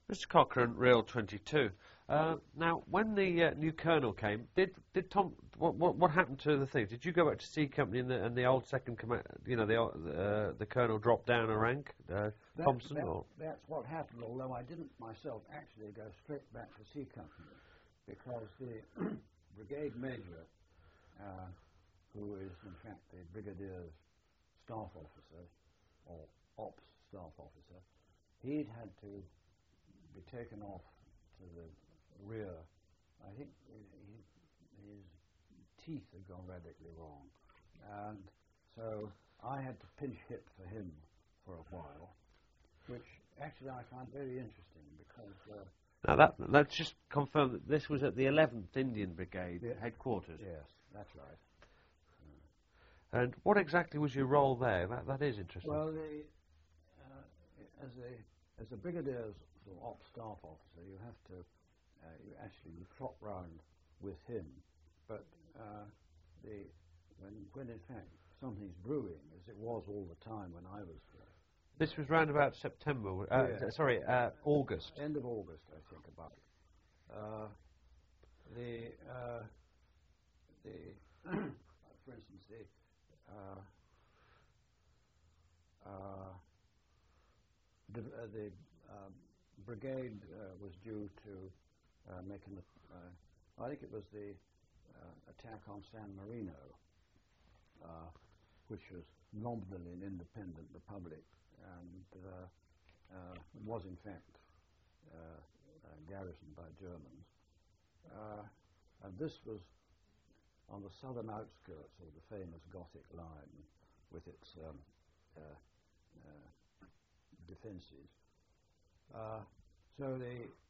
Mr. Cochrane, Real 22. Now, when the new colonel came, did Tom? What happened to the thing? Did you go back to C Company and the old second command? You know, the colonel dropped down a rank, Thompson, or that's what happened. Although I didn't myself actually go straight back to C Company, because the brigade major, who is in fact the brigadier's staff officer or ops staff officer, he'd had to be taken off to the rear. I think his teeth had gone radically wrong, and so I had to pinch hit for him for a while, which actually I found very interesting because. Now let's just confirm that this was at the 11th Indian Brigade headquarters. Yes, that's right. And what exactly was your role there? That is interesting. Well, as a brigadier's sort of ops staff officer, you have to you trot round with him, but when in fact something's brewing, as it was all the time when I was there. This was round about September. Sorry, August. End of August, I think, about. For instance, the brigade was due to make I think it was the attack on San Marino, which was nominally an independent republic, and was in fact garrisoned by Germans. And this was on the southern outskirts of the famous Gothic line with its defences. So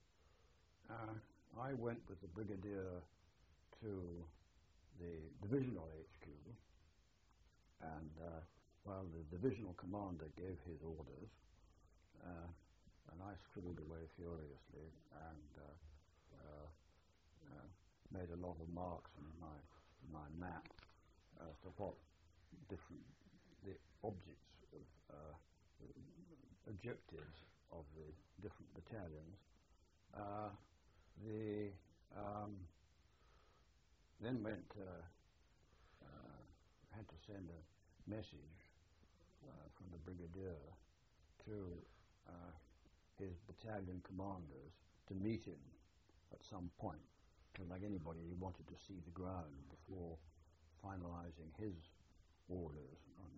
I went with the brigadier to the divisional HQ, and while the divisional commander gave his orders, and I scribbled away furiously and made a lot of marks in my map as to what the objectives of the different battalions. Then had to send a message from the brigadier to his battalion commanders to meet him at some point. And like anybody, he wanted to see the ground before finalising his orders.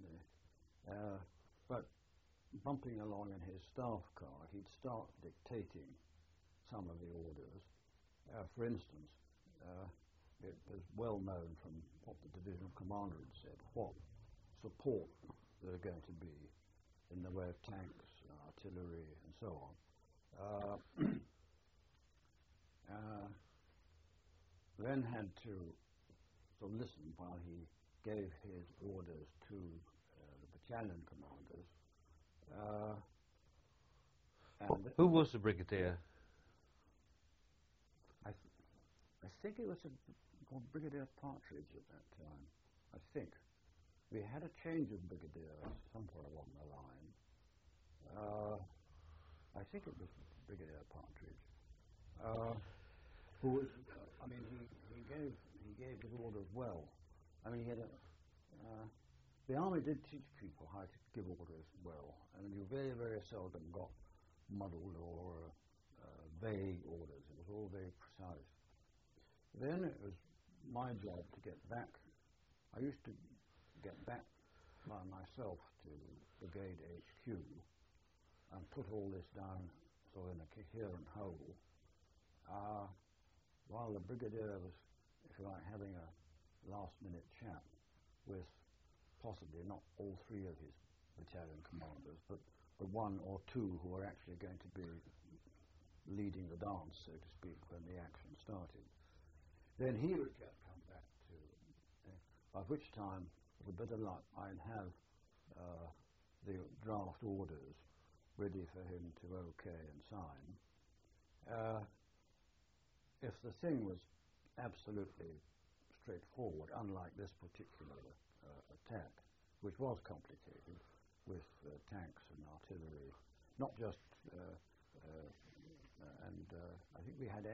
But bumping along in his staff car, he'd start dictating some of the orders. For instance, it was well known from what the divisional commander had said, what support there are going to be in the way of tanks, artillery, and so on. Then had to sort of listen while he gave his orders to the battalion commanders. Who was the brigadier? I think it was Brigadier Partridge at that time. I think we had a change of brigadiers somewhere along the line. I think it was Brigadier Partridge, who was. I mean, he gave his orders well. I mean, he had the army did teach people how to give orders well, and you very, very seldom got muddled or vague orders. It was all very precise. Then it was my job to get back. I used to get back by myself to Brigade HQ and put all this down sort of in a coherent whole, while the brigadier was, if you like, having a last-minute chat with possibly not all three of his battalion commanders, but the one or two who were actually going to be leading the dance, so to speak, when the action started. Then he would come back to, by which time, with a bit of luck, I'd have the draft orders ready for him to OK and sign. If the thing was absolutely straightforward, unlike this particular attack, which was complicated with tanks and artillery, not just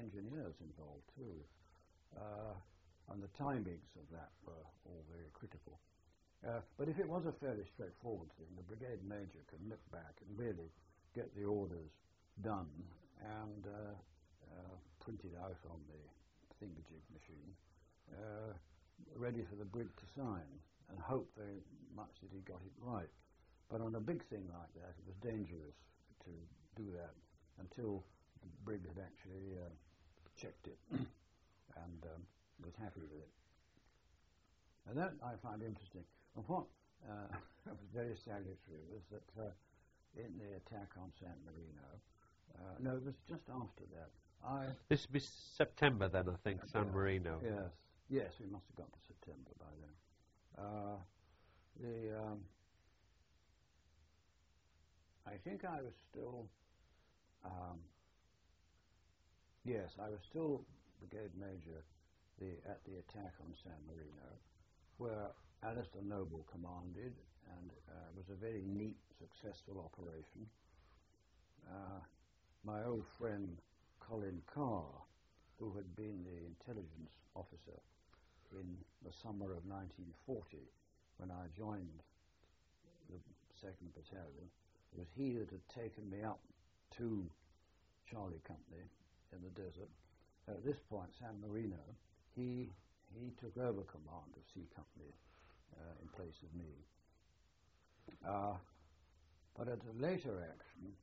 engineers involved too. And the timings of that were all very critical. But if it was a fairly straightforward thing, the brigade major could nip back and really get the orders done and printed out on the thingamajig machine, ready for the brig to sign, and hope very much that he got it right. But on a big thing like that, it was dangerous to do that until the brig had actually checked it and was happy with it. And that I find interesting. And what was very salutary was that in the attack on San Marino, no, it was just after that. This would be September then, I think, San Marino. Yes, we must have got to September by then. I think I was still, yes, I was still brigade major at the attack on San Marino, where Alistair Noble commanded, and it was a very neat, successful operation. My old friend Colin Carr, who had been the intelligence officer in the summer of 1940 when I joined the 2nd Battalion, it was he that had taken me up to Charlie Company in the desert. At this point, San Marino, he took over command of C Company in place of me. But at a later action,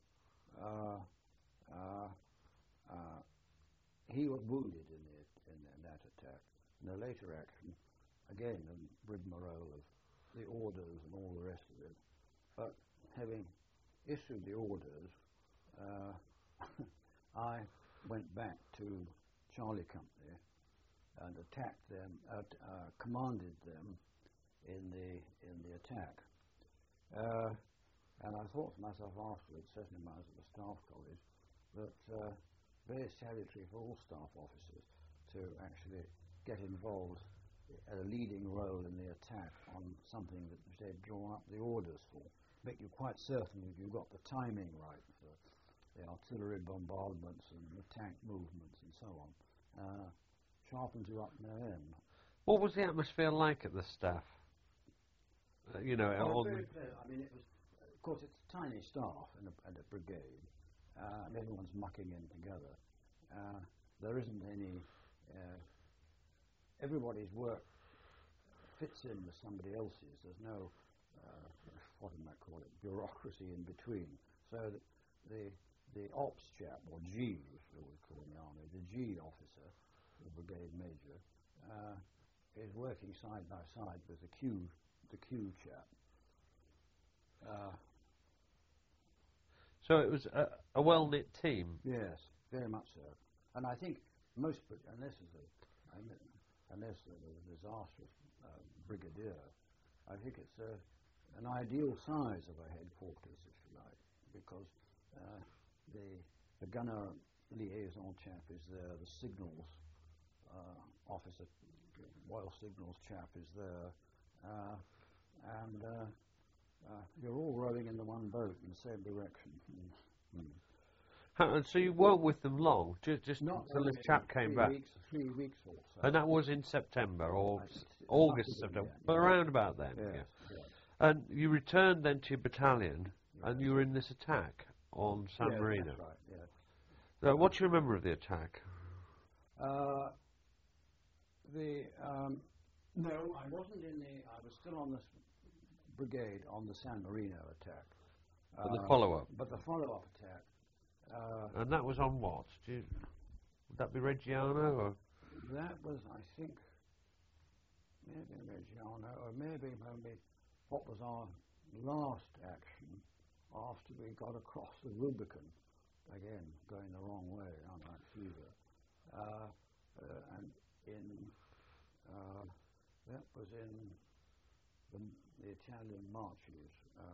he was wounded in that attack. In a later action, again, a rigmarole of the orders and all the rest of it. But having issued the orders, I went back to Charlie Company and attacked them, commanded them in the attack. And I thought to myself afterwards, certainly when I was at the Staff College, that very salutary for all staff officers to actually get involved at a leading role in the attack on something that they'd drawn up the orders for. Make you quite certain that you've got the timing right for the artillery bombardments and the tank movements and so on. Sharpens you up no end. What was the atmosphere like at the staff? You know, very pleasant. I mean, it was, of course, it's a tiny staff in a brigade, and everyone's mucking in together. There isn't any. Everybody's work fits in with somebody else's. There's no, what am I call it, bureaucracy in between. So the ops chap, or G, as we always call in the army, the G officer, the brigade major, is working side by side with the Q chap. So it was a well-knit team. Yes, very much so. And I think most, unless there's a disastrous brigadier, I think it's an ideal size of a headquarters, if you like, because the gunner liaison chap is there, the signals officer, Royal Signals chap is there, and you're all rowing in the one boat in the same direction. And so you weren't with them long, just Not until this chap came back. 3 weeks or so. And that was in September or August, September, but around about then. Yes. And you returned then to your battalion, and you were in this attack on San Marino. That's right, yes. So what do you remember of the attack? No, I wasn't I was still on this brigade on the San Marino attack. But the follow-up? But the follow-up attack. And that was on what? Would that be Reggiano? Or? That was, I think, maybe Reggiano, or maybe what was our last action after we got across the Rubicon, again, going the wrong way, unlike Caesar. And that was in the Italian marches.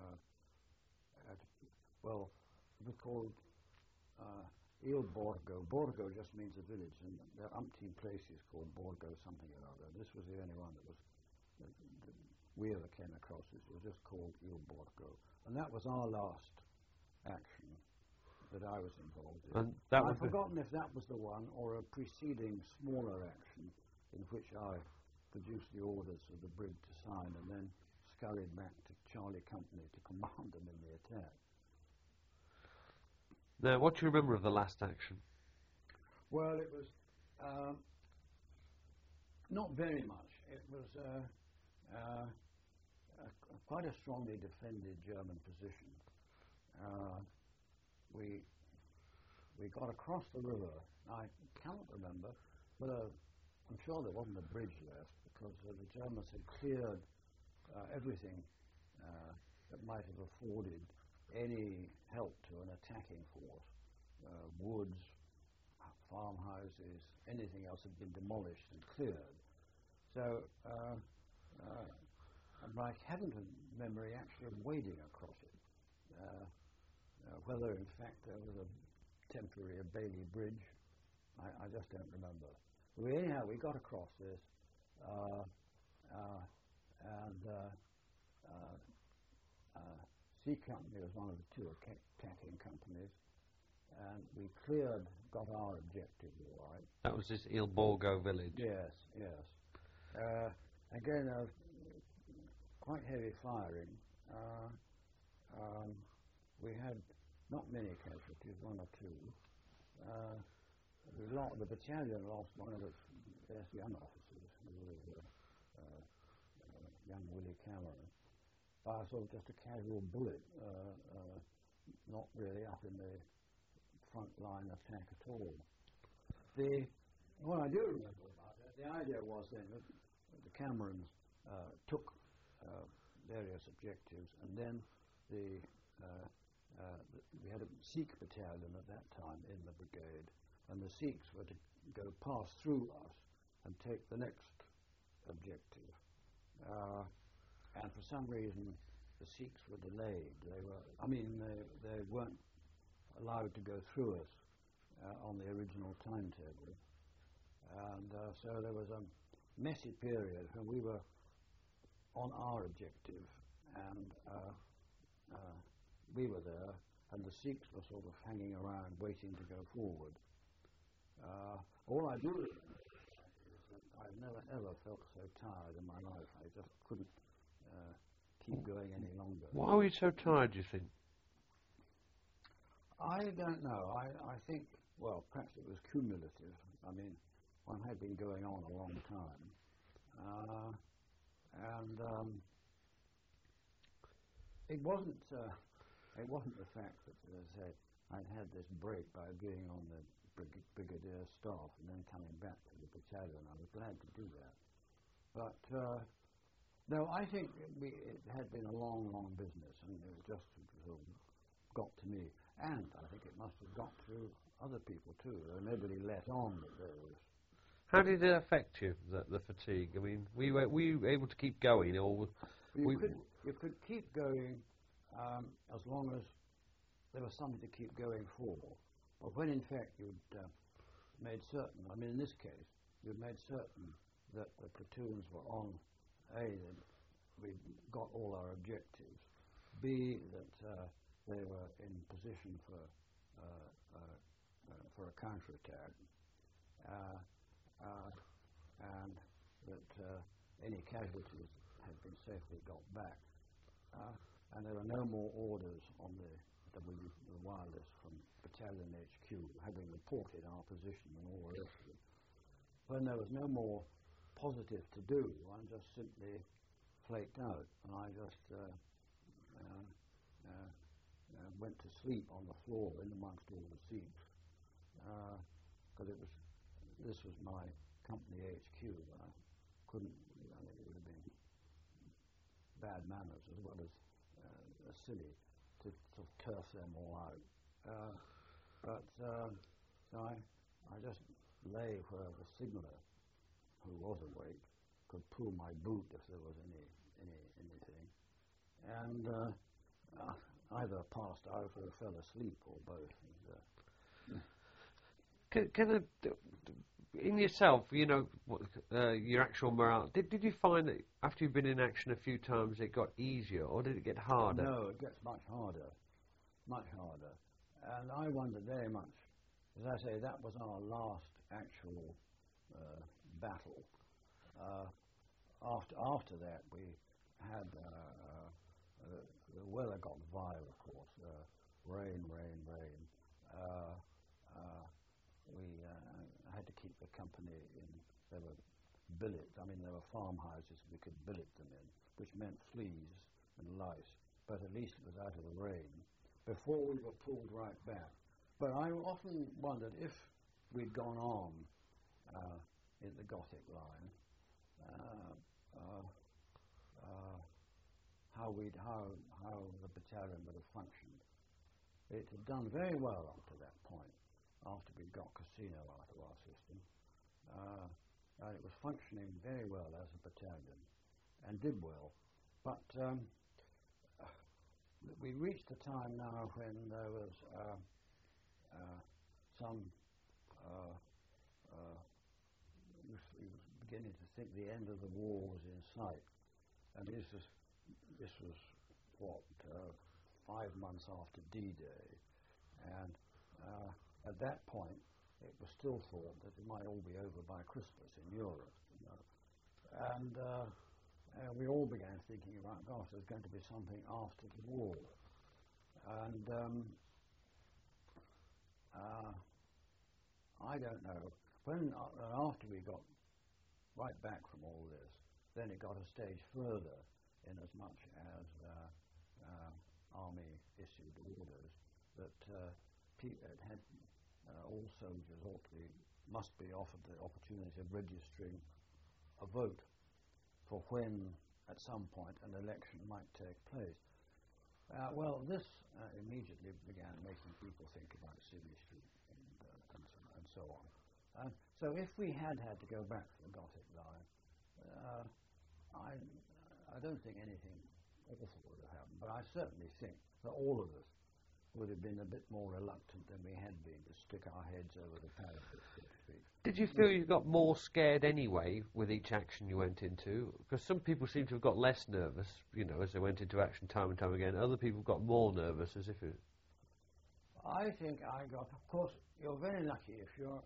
It was called Il Borgo. Borgo just means a village, and there are umpteen places called Borgo something or other. This was the only one that we ever came across. It was just called Il Borgo. And that was our last action that I was involved in. And that I've was forgotten if that was the one or a preceding smaller action in which I produced the orders for the brig to sign and then scurried back to Charlie Company to command them in the attack. Now, what do you remember of the last action? Well, it was not very much. It was quite a strongly defended German position. We got across the river. I cannot remember, but I'm sure there wasn't a bridge left because the Germans had cleared everything that might have afforded any help to an attacking force. Woods, farmhouses, anything else had been demolished and cleared. So I haven't a memory actually of wading across it. Whether in fact there was a temporary Bailey Bridge, I just don't remember. Anyhow, we got across this, and C Company was one of the two attacking companies, and we got our objective all right. That was this Il Borgo village. Yes, yes. Again, quite heavy firing. We had not many casualties, one or two. The battalion lost one of its best young officers, who was young Willie Cameron, by sort of just a casual bullet, not really up in the front line attack at all. What I do remember about that, the idea was then that the Camerons took various objectives, and then we had a Sikh battalion at that time in the brigade, and the Sikhs were to go pass through us and take the next objective. And for some reason, the Sikhs were delayed. They weren't allowed to go through us on the original timetable. And so there was a messy period when we were on our objective, and we were there, and the Sikhs were sort of hanging around waiting to go forward. All I do remember is that I've never ever felt so tired in my life. I just couldn't keep going any longer. Why were you so tired, do you think? I don't know. I think, well, perhaps it was cumulative. I mean, one had been going on a long time. It wasn't the fact that, as I say, I'd had this break by being on the brigadier staff and then coming back to the battalion. I was glad to do that. But no, I think it had been a long, long business, and it just sort of got to me. And I think it must have got to other people too. Nobody let on that there was. How did it affect you, the fatigue? I mean, were you able to keep going, or you could keep going as long as there was something to keep going for. But when in fact you'd made certain, I mean in this case, you'd made certain that the platoons were on A, that we got all our objectives, B, that they were in position for a counterattack, and that any casualties had been safely got back, and there were no more orders on the wireless from Battalion HQ, having reported our position and all the rest of it. When there was no more positive to do, one just simply flaked out, and I just went to sleep on the floor in amongst all the seats, because this was my company HQ, and I couldn't, it would have been bad manners as well as silly to sort of turf them all out. So I just lay where the signaller, who was awake, could pull my boot if there was anything, and either passed out or fell asleep, or both. In yourself, your actual morale, did you find that after you've been in action a few times it got easier, or did it get harder? No, it gets much harder. And I wondered very much, as I say, that was our last actual battle. After that, we had the weather got vile, of course. Rain. We had to keep the company in. There were billets. I mean, there were farmhouses we could billet them in, which meant fleas and lice. But at least it was out of the rain before we were pulled right back. But I often wondered if we'd gone on in the Gothic line, how the battalion would have functioned. It had done very well up to that point, after we got Cassino out of our system. And it was functioning very well as a battalion, and did well. But we reached a time now when there was some we was beginning to think the end of the war was in sight, and this was what 5 months after D-Day, and at that point it was still thought that it might all be over by Christmas in Europe, you know. And we all began thinking about, gosh, there's going to be something after the war. And I don't know. When after we got right back from all this, then it got a stage further, in as much as Army issued orders that all soldiers must be offered the opportunity of registering a vote for when, at some point, an election might take place. Well, this immediately began making people think about Civvy Street and so on. So if we had to go back to the Gothic line, I don't think anything awful would have happened, but I certainly think that all of us would have been a bit more reluctant than we had been to stick our heads over the parapet, so to speak. Did you feel you got more scared anyway with each action you went into? Because some people seem to have got less nervous, you know, as they went into action time and time again. Other people got more nervous, as if it... I think I got... Of course, you're very lucky if you're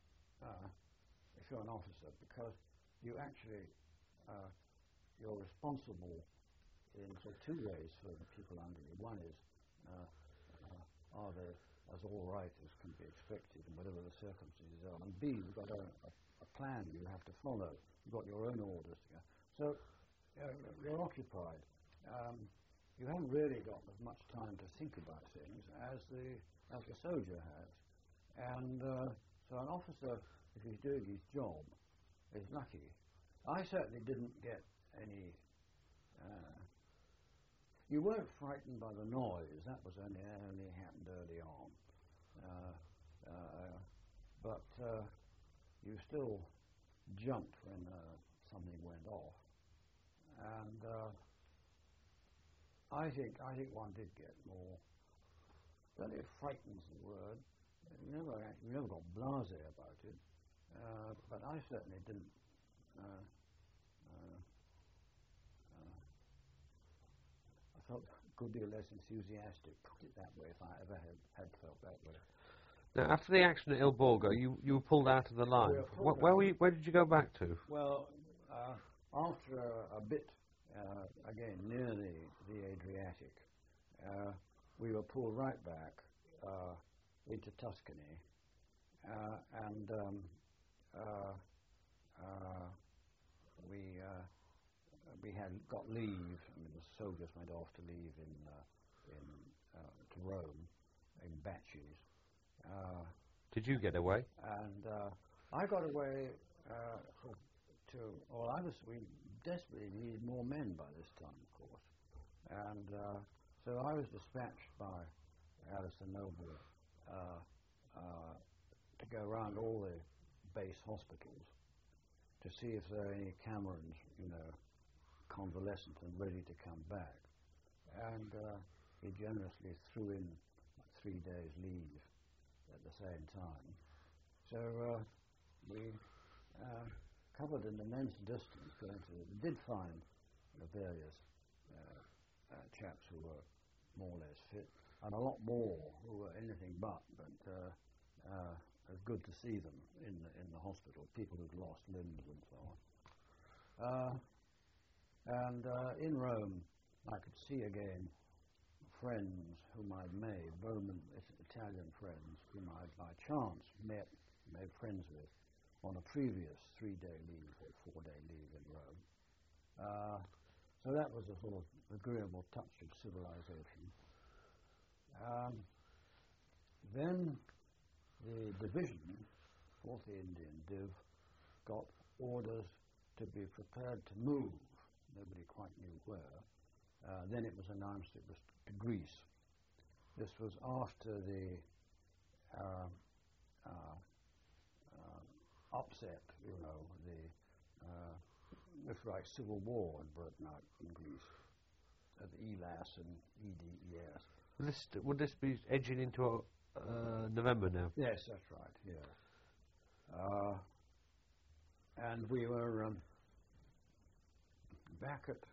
an officer, because you actually... you're responsible in sort of two ways for the people under you. One is, are they as all right as can be expected and whatever the circumstances are? And B, you've got a plan you have to follow. You've got your own orders to go. So you're occupied. You haven't really got as much time to think about things as the soldier has. And so an officer, if he's doing his job, is lucky. I certainly didn't get any... you weren't frightened by the noise. That was only happened early on. But you still jumped when something went off. And I think one did get more... Well, it frightens the word. You never got blasé about it. But I certainly didn't... I felt a good deal less enthusiastic, put it that way, if I ever had felt that way. Now, after the action at Il Borgo, you were pulled out of the line. Where did you go back to? Well, after a bit, again, near the Adriatic, we were pulled right back into Tuscany, and we had got leave. I mean, the soldiers went off to leave to Rome in batches. Did you get away? And I got away we desperately needed more men by this time, of course. And so I was dispatched by Alistair Noble to go around all the base hospitals to see if there are any Camerons, you know, convalescent and ready to come back. And he generously threw in 3 days' leave at the same time. So we covered an immense distance going to... We did find various chaps who were more or less fit. and a lot more who were anything but it was good to see them in the hospital, people who'd lost limbs and so on. And in Rome, I could see again friends whom I'd made, Roman Italian friends whom I by chance made friends with on a previous 3-day leave or 4-day leave in Rome. So that was a sort of agreeable touch of civilization. Then the division, 4th Indian Div, got orders to be prepared to move. Nobody quite knew where. Then it was announced it was to Greece. This was after the upset, you know, if you like, civil war had broken out in Greece, at ELAS and EDES. Would this be edging into November now? Yes, that's right, yeah. And we were back at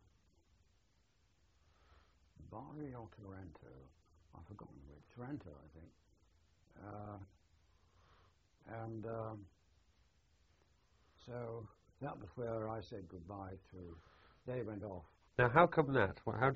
Bari or Taranto. I've forgotten which. Taranto, I think. So that was where I said goodbye to. They went off. Now, how come that?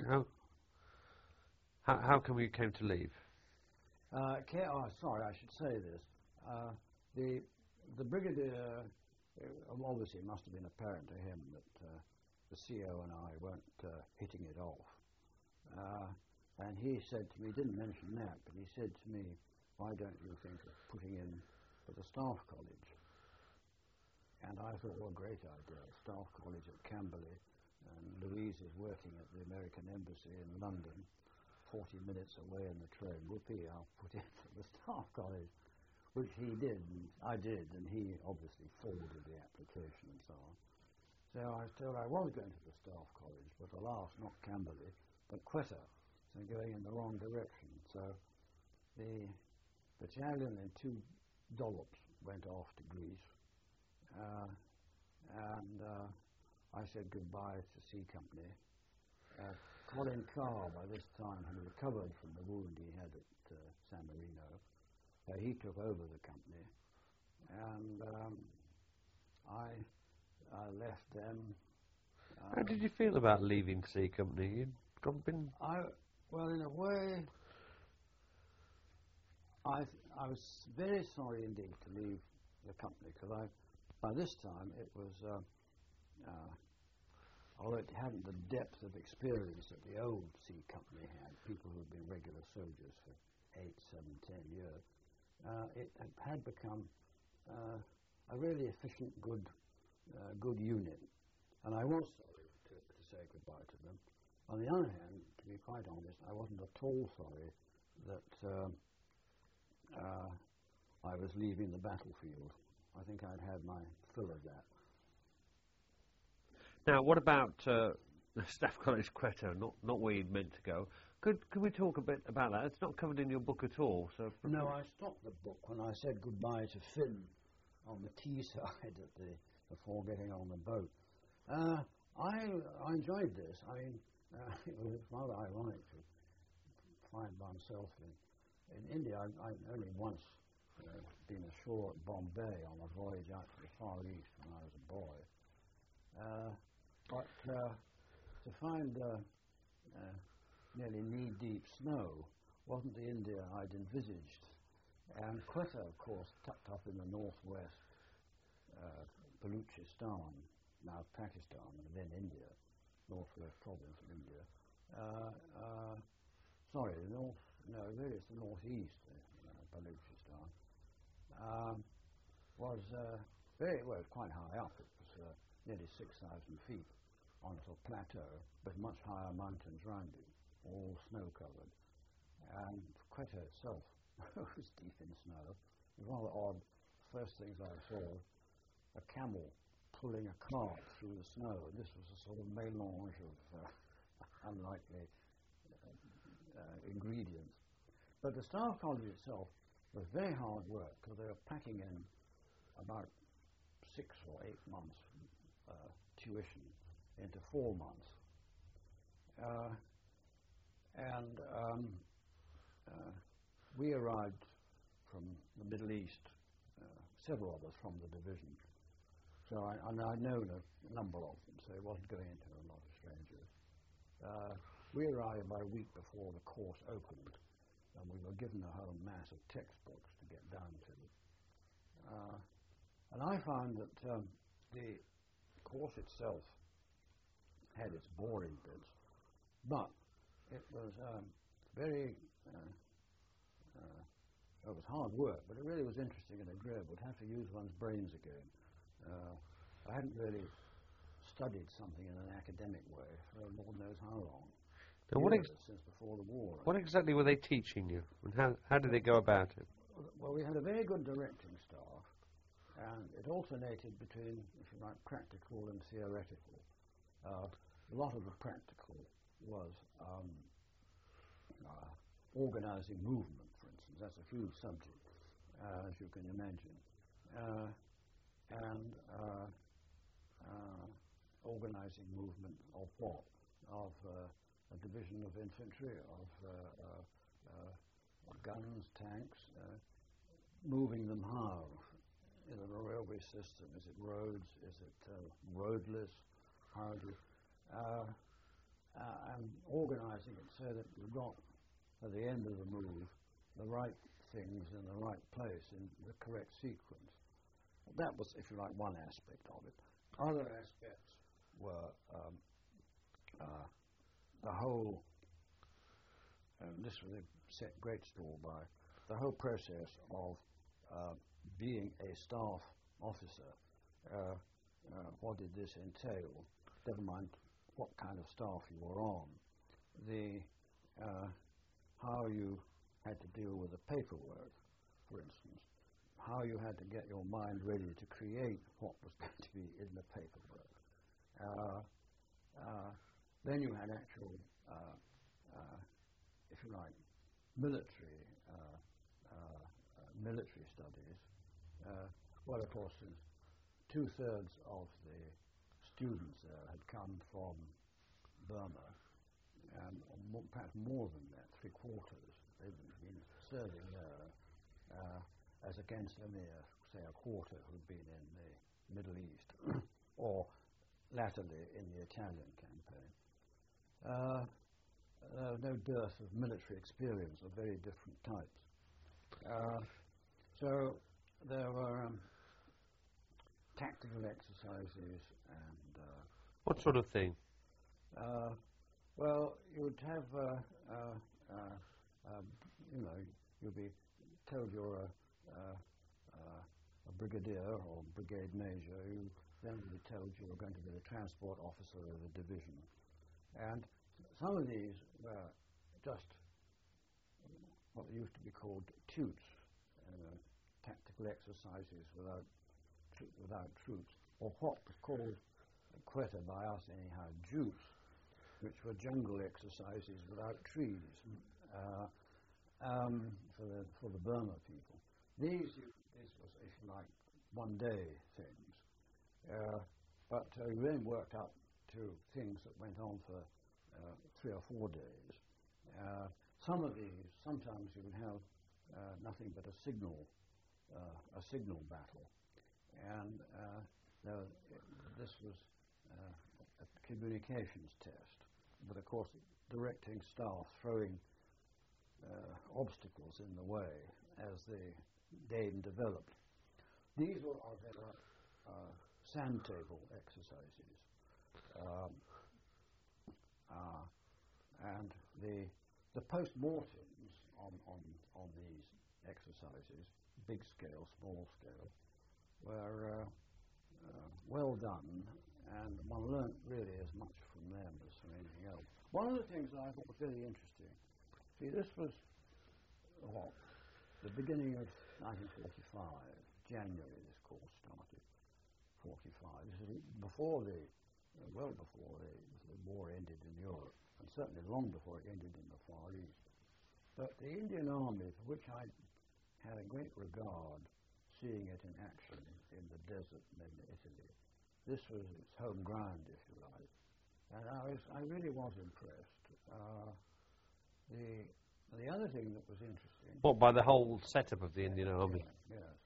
How come you came to leave? Sorry, I should say this. The brigadier, obviously it must have been apparent to him that the CO and I weren't hitting it off. And he said to me, he didn't mention that, but he said to me, why don't you think of putting in for the Staff College? And I thought, well, great idea, Staff College at Camberley. And Louise is working at the American Embassy in London, 40 minutes away in the train. Whoopee, I'll put in for the Staff College, which he did, and I did, and he obviously forwarded the application and so on. So I told I was going to the Staff College, but alas, not Camberley, but Quetta, so going in the wrong direction. So the battalion in 2 dollops went off to Greece, and I said goodbye to C Company. Colin Carr, by this time, had recovered from the wound he had at San Marino. He took over the company, and I left them. How did you feel about leaving C Company? Well, in a way, I was very sorry indeed to leave the company, because by this time it was, although it hadn't the depth of experience that the old C Company had, people who had been regular soldiers for 8, 7, 10 years, it had become a really efficient, good unit, and I was sorry to say goodbye to them. On the other hand, to be quite honest, I wasn't at all sorry that I was leaving the battlefield. I think I'd had my fill of that. Now, what about the Staff College Quetta, not where you'd meant to go? Could we talk a bit about that? It's not covered in your book at all. So no, I stopped the book when I said goodbye to Finn on the quayside before getting on the boat. I enjoyed this. I mean, it was rather ironic to find myself in India. I'd only once been ashore at Bombay on a voyage out to the Far East when I was a boy. But to find nearly knee-deep snow wasn't the India I'd envisaged. And Quetta, of course, tucked up in the northwest, Baluchistan, now Pakistan, and then India, northwest province of India. Sorry, really it's the northeast, Baluchistan. Was quite high up. It was nearly 6,000 feet on a plateau, but much higher mountains round it, all snow-covered. And Quetta itself was deep in snow. It was rather odd. First things I saw, a camel pulling a cart through the snow. This was a sort of mélange of unlikely ingredients. But the Staff College itself was very hard work, because they were packing in about 6 or 8 months tuition into 4 months. we arrived from the Middle East, several of us from the division. So I'd known a number of them, so it wasn't going into a lot of strangers. We arrived about a week before the course opened, and we were given a whole mass of textbooks to get down to. And I found that the course itself had its boring bits, but it was very, it was hard work, but it really was interesting and agreeable to have to use one's brains again. I hadn't really studied something in an academic way for Lord knows how long. Since before the war. What exactly were they teaching you, and how did they go about it? Well, we had a very good directing staff, and it alternated between, if you like, practical and theoretical. A lot of the practical was organizing movement, for instance. That's a huge subject, as you can imagine. And organizing movement of what? Of a division of infantry, of guns, tanks, moving them how? Is it a railway system? Is it roads? Is it roadless? Hardly. And organizing it so that you've got, at the end of the move, the right things in the right place in the correct sequence. That was, if you like, one aspect of it. Other aspects were the whole, and this was set great store by, the whole process of being a staff officer. What did this entail? Never mind what kind of staff you were on. How you had to deal with the paperwork, for instance. How you had to get your mind ready to create what was going to be in the paperwork. Then you had actual, if you like, military studies. Well, of course, since 2/3 of the students there had come from Burma, and perhaps more than that, 3/4. They'd been serving there, as against only, say, a quarter who'd been in the Middle East, or latterly in the Italian campaign. There was no dearth of military experience of very different types. So there were tactical exercises and... what sort of thing? Well, you'd have, you'd be told you're a brigadier or brigade major. You then would be told you were going to be the transport officer of the division. And some of these were just what used to be called tutes, tactical exercises without troops, or what was called, quetta by us anyhow, jutes, which were jungle exercises without trees for the Burma people. This was, if you like, one-day things, but we then worked up to things that went on for 3 or 4 days. Some of these, sometimes you would have nothing but a signal battle, and this was a communications test. But of course, directing staff throwing obstacles in the way as the game developed. These were sand table exercises, and the post-mortems on these exercises, big scale, small scale, were well done, and one learnt really as much from them as from anything else. One of the things that I thought was really interesting, see, this was the beginning of 1945, January this course started, 45. This is before well before the war ended in Europe, and certainly long before it ended in the Far East. But the Indian Army, for which I had a great regard, seeing it in action in the desert and in Italy, this was its home ground, if you like. And I really was impressed. The other thing that was interesting. What, by the whole setup of the Indian Army? Yes.